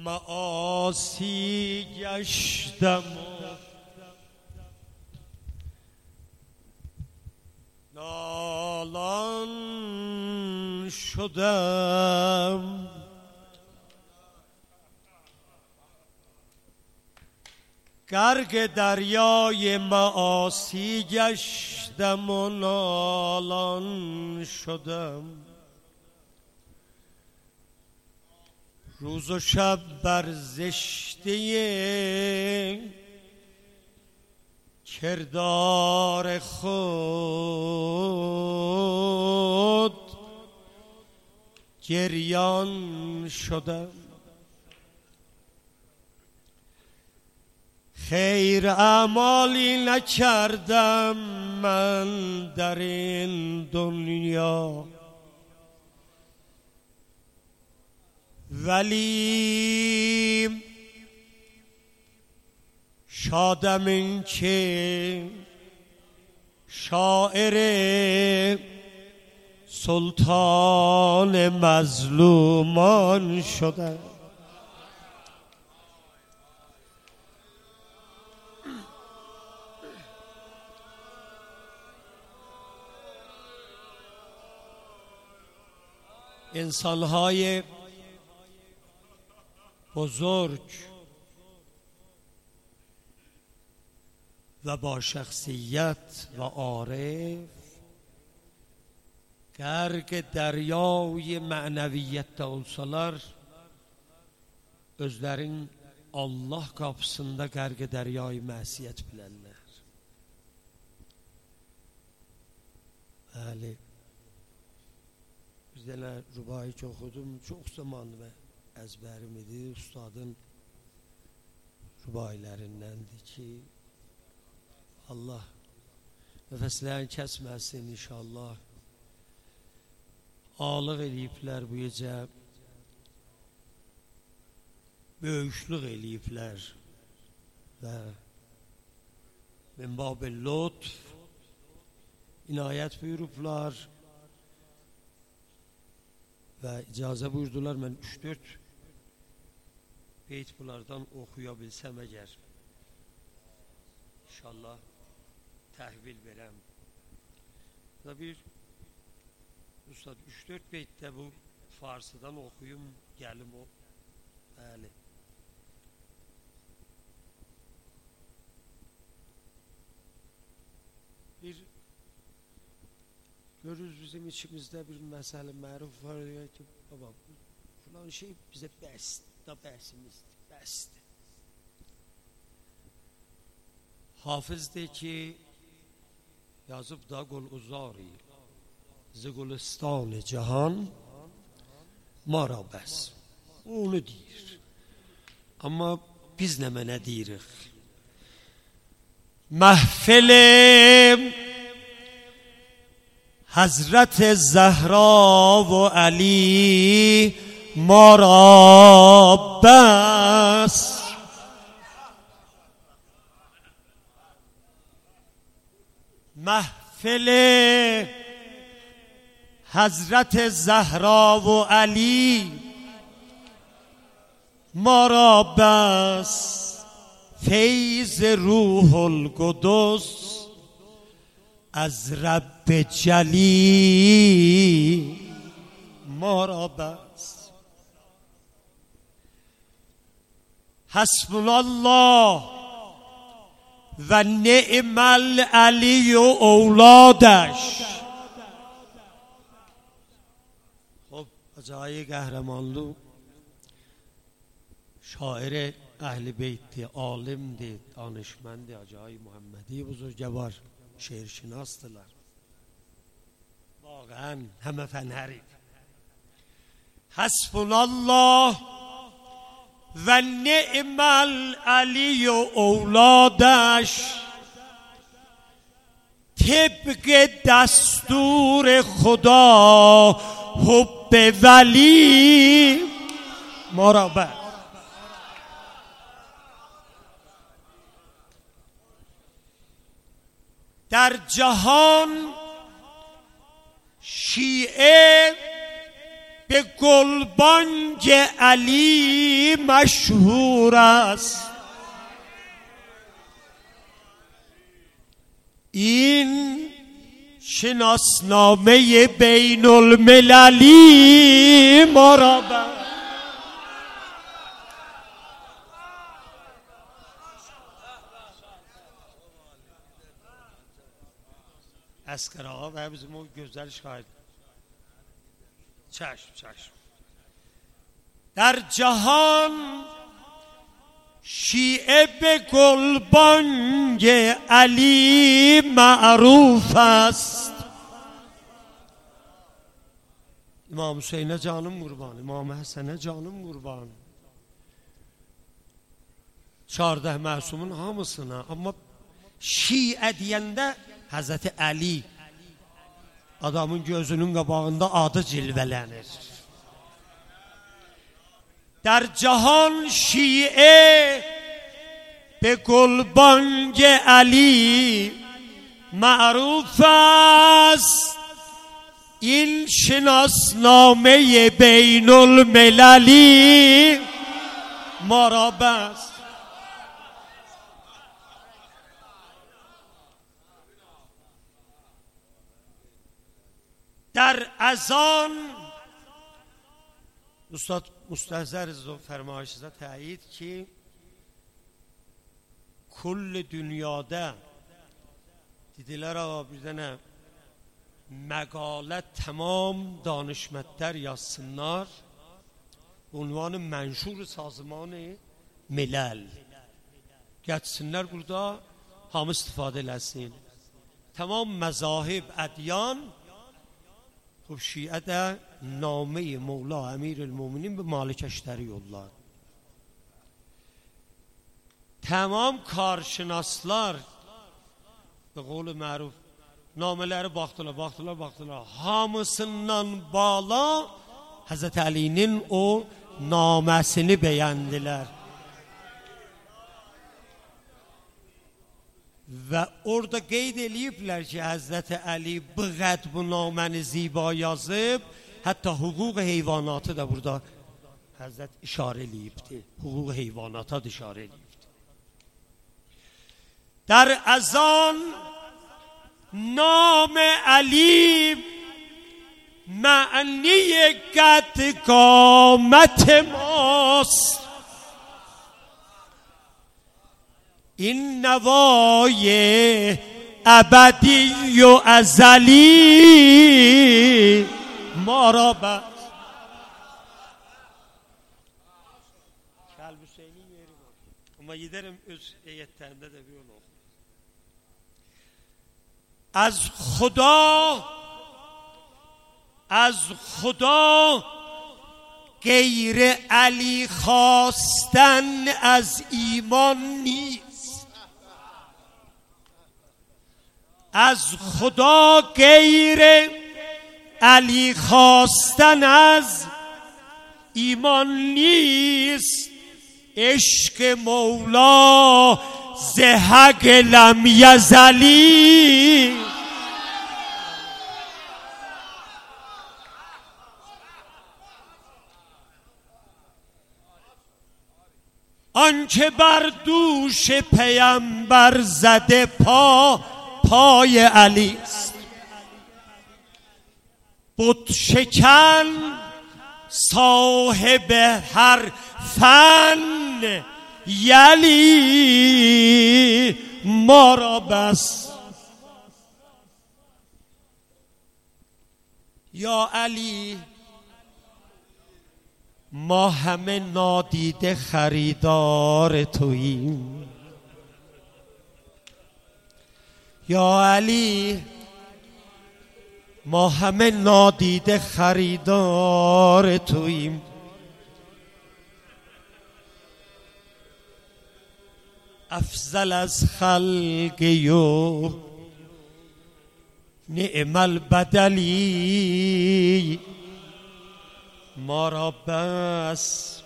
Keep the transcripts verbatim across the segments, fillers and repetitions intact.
معاصی گشتم و نالان شدم، غرق دریای معاصی گشتم و نالان شدم. روز و شب بر زشته کردار خود گریان شدم. خیر اعمالی نکردم من در این دنیا، ولی شادم این که شاعر سلطان مظلومان شدم. انسان‌های بزرگ و با شخصیت و عارف غرق دریای mənəviyyətdə olsalar, özlərin Allah qapısında qərq dəryayı məsiyyət bilənlər. Bəli, bir dənə rübai ki oxudum, çox zaman və əzbərim idi. Ustadın rübailərindəndir ki, Allah nəfəslərini kəsməsin inşallah. Ağlıq eləyiblər bu gecə, böyüşlük eləyiblər və min bab-ı lütf inayət buyurublar və icazə buyurdular. Mən üç dörd beyt bunlardan oxuya bilsəm əgər, inşallah təhvil verəm. Və bir Ustad üç dörd beytdə bu Farsıdan oxuyum, gəlim o. Bəli. Bir görürüz bizim içimizdə bir məsələ məruf var ki, baba, falan şey bizə bəsdir, da bəhsimizdir, bəsdir. Hafizdir ki, yazıb da qul uzari Zigulistani cihan ma ra bəs. Onu deyir. Amma biz nə mənə deyirik? محفل حضرت زهرا و علی ما را بس. محفل حضرت زهرا و علی ما را بس. فیض روح القدس از رب جلی ما را بس. حسبنا الله و نعم العلی و اولادش. خب اجای قهرمانلو شاعر اهل بیت، عالمdi, danışmandı, Acai Muhammedi buzurgvar, şehirşinastılar. Vaقعا همه فنهری. Hasbunallah ve ni'mel aliyyü اولادش طبق دستور خدا حب ولی مرابط. در جهان شیعه به گلبانگ بانگ علی مشهور است، این شناسنامه بین المللی ما را بر اسکر آقا و همز ما گذرش خواهد. چشم چشم. در جهان شیعه به گلبانگ علی معروف است. امام حسین جانم قربان، امام حسن جانم قربان، چهارده معصومون hamısına. Ama Şiə deyəndə Hazreti Ali adamın gözünün qabağında adı cilvələnir. در جهان شیعه به گلبانگ علی معروف است، این شناسنامه بین المللی ما را بست. در اذان استاد مستحضر فرمایشات تایید ki کل dünyada دیدیler آقا bir dənə məqalə tamam danışmətlər yazsınlar عنوان منشور سازمان ملل gətirsinlər burada hamı istifadə eləsin. Tamam مذاهب ادیان خب شیعه ده نامه مولا امیر المومنین به مالکشتری yollar. Tamam karşınaslar به قول معروف nameleri baktılar, baktılar, baktılar. Hamısından bağla Hazreti Ali'nin o namesini beğendiler. Ve orada qeyd eləyiblər ki, Hazreti Ali bu qəd bu naməni ziba yazıb, hətta hüquq heyvanatı da burada Hazret işarə eləyibdir. Hüquq heyvanata da işarə eləyibdir. در اذان نام علی معنی قد قامت ماست، این نوای ابدی و ازلی ما را بست. Kəlb Hüseynin yeri var. Ama giderim öz heyetlerinde de bir yol olur. از خدا از خدا غیر علی خواستن از ایمان نیست. از خدا غیر علی خواستن از ایمان نیست. عشق مولا زهق لم یزلی. آنچه بر دوش پیامبر زده پا پای علی است. بت شکن صاحب هر فن یلی ما را بس. یا علی ما همه نادیده خریدار توییم. یا علی ما همه نادیده خریدار توییم. افضل از خلق و نعم البدلی ما را بس.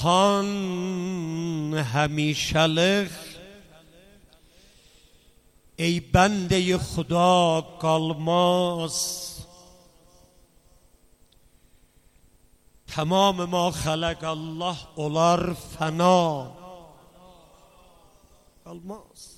جهان همیشلق ای بنده خدا قالماز تمام ما خلق الله olar fena kalmaz.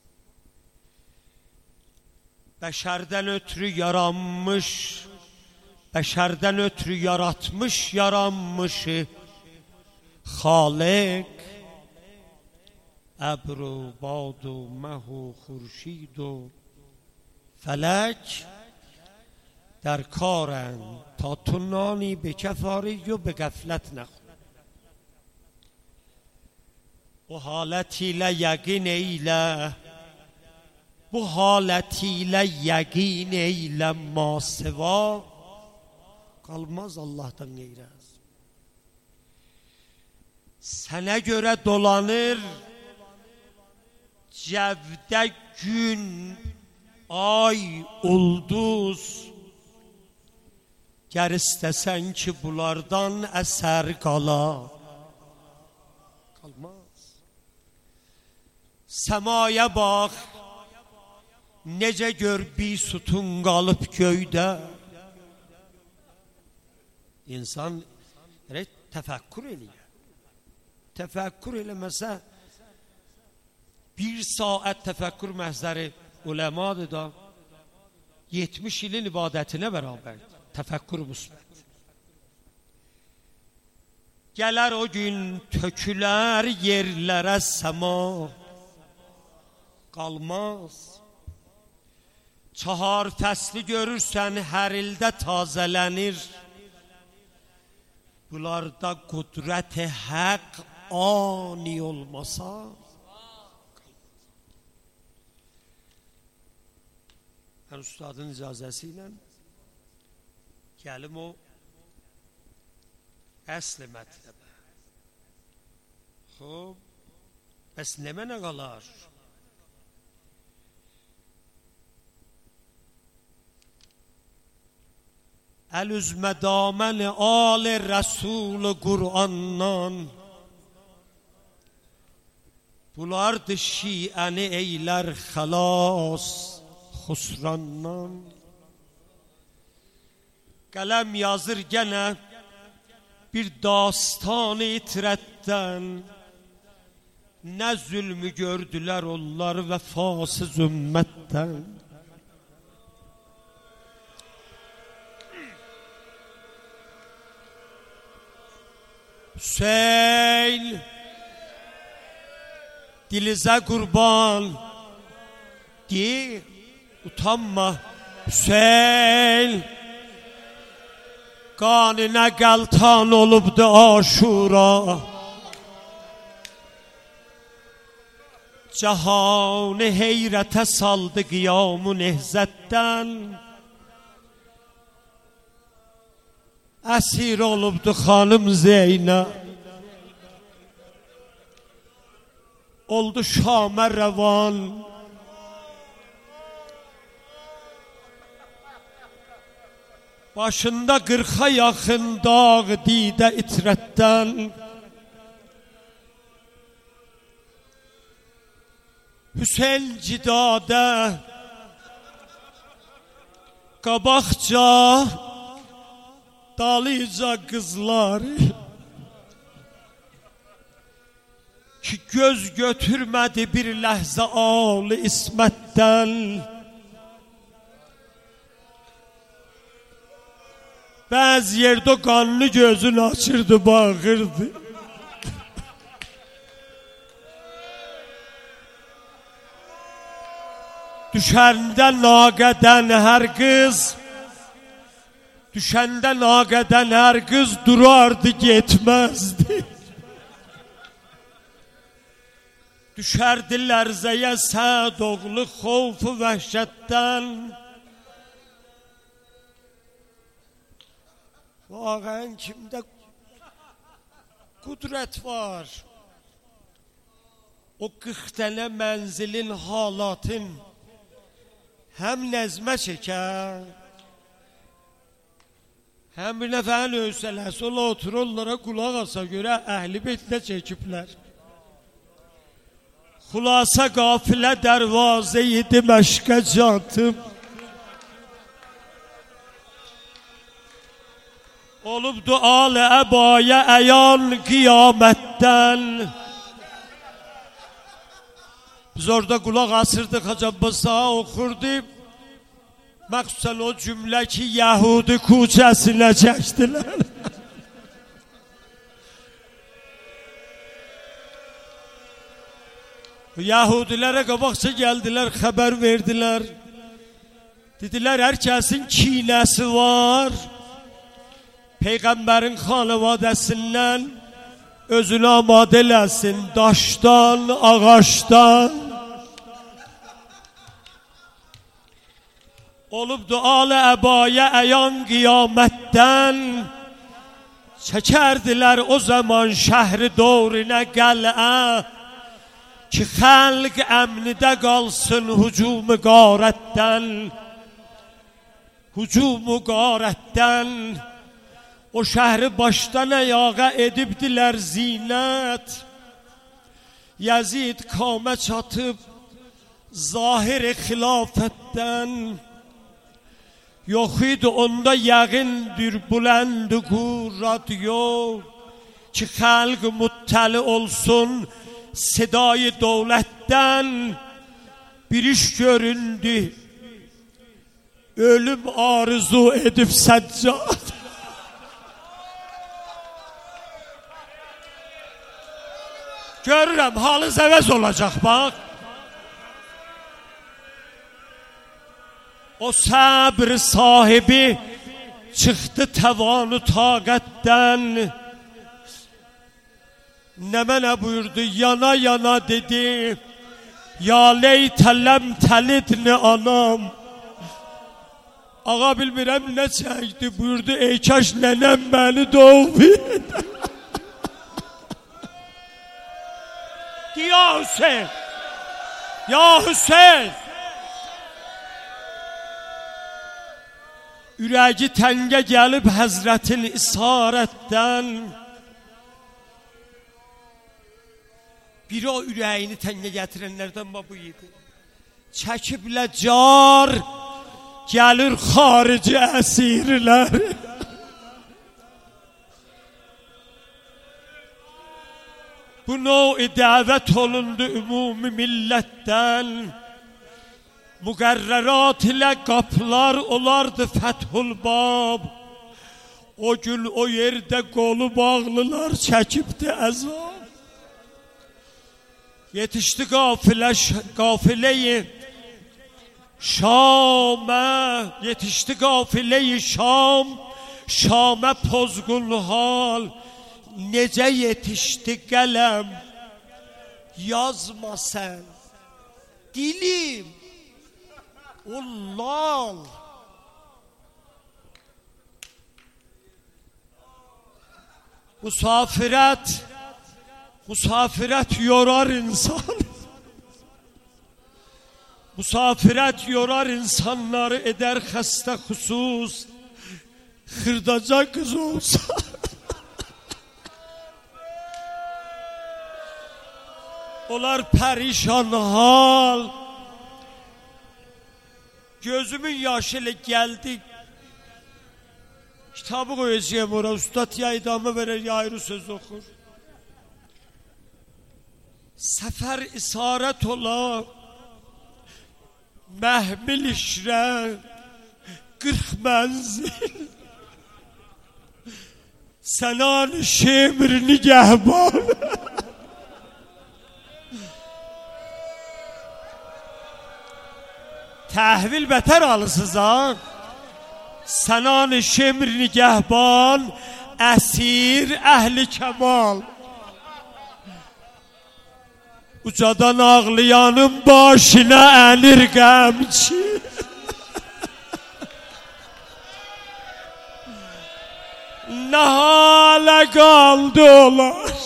Beşerden ötürü yaranmış, beşerden ötürü yaratmış yaranmışı Halik ابر و باد و مه و خورشید و فلک در کارند تا تو نانی به کفاری و به غفلت نخور. bu haletiyle yakin eyle, bu haletiyle yakin eyle maseva kalmaz Allah'tan gayrı. Sana göre dolanır cevde gün, ay, ulduz. Ger istesen ki bunlardan eser kala kalmaz. Semaya bak, nece gör bir sütun kalıp köyde. İnsan evet, tefekkür ediyor. Tefekkür eləməsə bir saat tefekkür məhzəri ulemadır da yetmiş ilin ibadətinə bərabərdir. Tefekkür müsbət. Gələr o gün tökülər yerlərə səma qalmaz. Çahar fəsli görürsən hər ildə tazələnir. Bunlarda qudrət-i haqq ani olmasa ben ustadın icazəsiyle gəlim o əsl mətləbə. Xob, bəs nə mənə qalar? Əl-üzmə damən al Rəsul Qur'andan bulardı şiəni eylər xəlas xusrandan. Qələm yazır gənə bir dastan itirətdən. Nə zülmü gördülər onlar vəfasız ümmətdən. Hüseyin dilize kurban di utanma Hüseyin kanine galtan olubdu Aşura cahanı heyrete saldı qiyam-ı nehzətdən əsir olubdu xanım Zeynəb oldu Şam'a revan başında qırxa yaxın dağ didə itrətdən Hüseyin cidadə qabaqca dalıca kızlar ki göz götürmedi bir ləhzə ağlı İsmətdən bəzi yerdə qanlı gözünü açırdı bağırdı düşəndə naqədən hər qız düşəndə naqədən hər qız durardı getməzdi düşərdi lərzəyə Səd oğlu xovfu vəhşətdən Vaqən kimdə qudrət var o qırx dənə mənzilin halatın həm nəzmə çəkər həm bir nəfərin övsələsi ola otur onlara qulaq asa görə əhli beytlə çəkiblər Xulasa qafilə dərvazə-i Diməşqə çatıb, olubdu al-i əbaya əyan qiyamətdən. Biz orada qulaq asırdıq, Hacı Abbas Ağa oxurdu. Məxsusən o cümlə ki, Yəhudi küçəsinə çəkdilər. Yahudilərə qabaqca gəldilər, xəbər verdilər. Dedilər, hər kəsin kinəsi var. Peyğəmbərin xanavadəsindən özünü amadə eləsin, daşdan, ağaçdan. Olubdu al-i əbaya əyan qiyamətdən. Çəkərdilər o zaman şəhri doğrinə qəl'ə, ki xəlq əmnidə qalsın hücumu qarətdən. Hücumu qarətdən. O şəhri başdan ayağa edibdilər zinət. Yazid kamə çatıb zahir xilafətdən. Yox idi onda yəqindir bülənd-i radyo, ki xəlq muttəli olsun sedayı dövlətdən. Bir iş göründü, ölüm arzu edib səccad. Görürəm, halınız əvəz olacaq, bax. O səbr sahibi çıxdı təvanu taqətdən. Nə mənə buyurdu, yana yana dedi, ya leytə ləm təlidni anam. Ağa bilmirəm nə çəkdi, buyurdu, ey kaş nənəm məni doğmaydı. Ya Hüseyin, ya Hüseyin. Ürəyi təngə gəlib həzrətin isarətdən. Biri o ürəyini təngə gətirənlərdən bu idi. Çəkiblə car, gəlir xarici əsirlər. Bu növ-i dəvət olundu ümumi millətdən. Müqərrərat ilə qapılar olardı Fəthül Bab. O gün o yerdə qolu bağlılar çəkibdi əzab. Yetişdi qafilə, qafilə-i Şamə, yetişdi qafilə-i Şam, Şamə pozğun hal. Necə yetişdi qələm, yazma sən, dilim, ullal. Musafirət, musafirət yorar insan. Musafirət yorar insanları, eder xəstə xüsus. Xırdaca qız olsa. Onlar pərişan hal. Gözümün yaşı ilə gəldi. Kitabı qoyacağım ora. Ustad ya idamə verər, ya ayrı söz oxur. Səfər isarət ola, məhmil işrə, qırx mənzil. Sənan şemr nigəhban. Təhvil bətər alısınız ha. Sənan-ı şemr nigəhban, əsir əhli kəmal. Ucadan ağlayanın başına ənir qəmçi. Nə halə qaldı olar.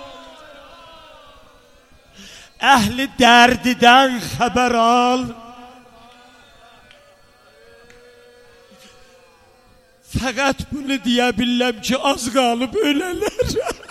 Əhli dərdidən xəbər al. Fəqət bunu deyə biləm ki, az qalıb ölələr.